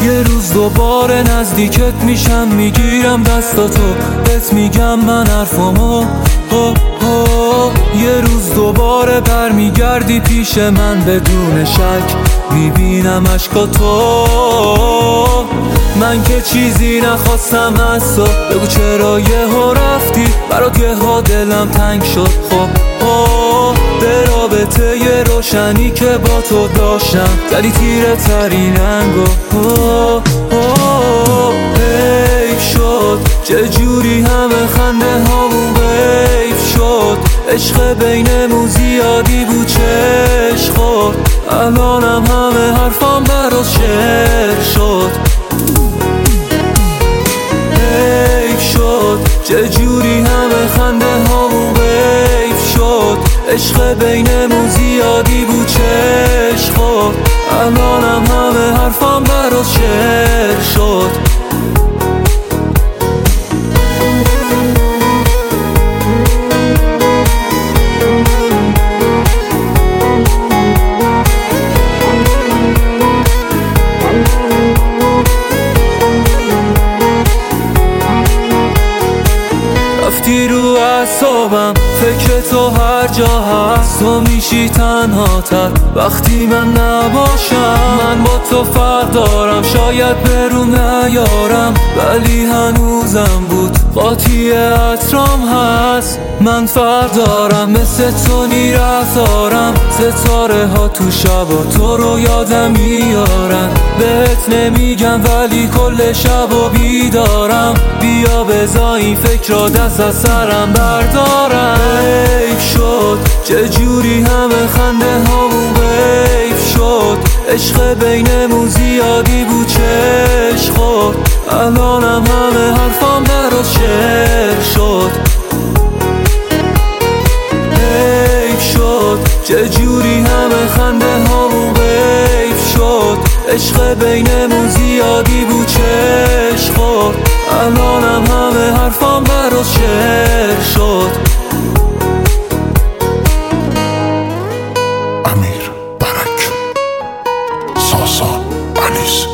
یه روز دوباره نزدیکت میشم، میگیرم دستاتو، بهت میگم من حرفامو. یه روز دوباره برمیگردی پیش من، بدون شک میبینم عشقاتو. من که چیزی نخواستم از تو، بگو چرا یهو رفتی، برات یهو دلم تنگ شد. به رابطه یه روشنی که با تو داشتم زدی تیره ترین رنگو. حیف شد چه جوری همه خنده هامون غیب شد، عشق بینمون زیادی بود چشم خورد، الانم همه حرفام براش شعر شد. حیف شد چه جوری همه خنده هامون غیب شد، عشق بینمون زیادی بود چشم خورد، الانم همه حرفام براش شعر شد. رفتی رو اعصابم، فکر تو هر جا هست، تو میشی تنها تر وقتی من نباشم. من با تو فرق دارم، شاید برون نیارم، ولی هنوزم بود قاطی عطرام هست. من فرق دارم، مثل تو رفتارم، ستاره ها تو شبا تو رو یادم میارن. بهت نمیگم ولی کل شبا بیدارم، بیا بذار این فکر را دست از سرم بردارم. حیف شد چه جوری همه خنده هامون غیب شد، عشق بینمون زیادی بود چشم خورد، الانم همه حرفام براش شعر شد. حیف شد چه جوری همه خنده هامون غیب شد، عشق بینمون زیادی بود چشم خورد، الانم همه حرفام براش شعر شد. امیر برک، ساسا انیس.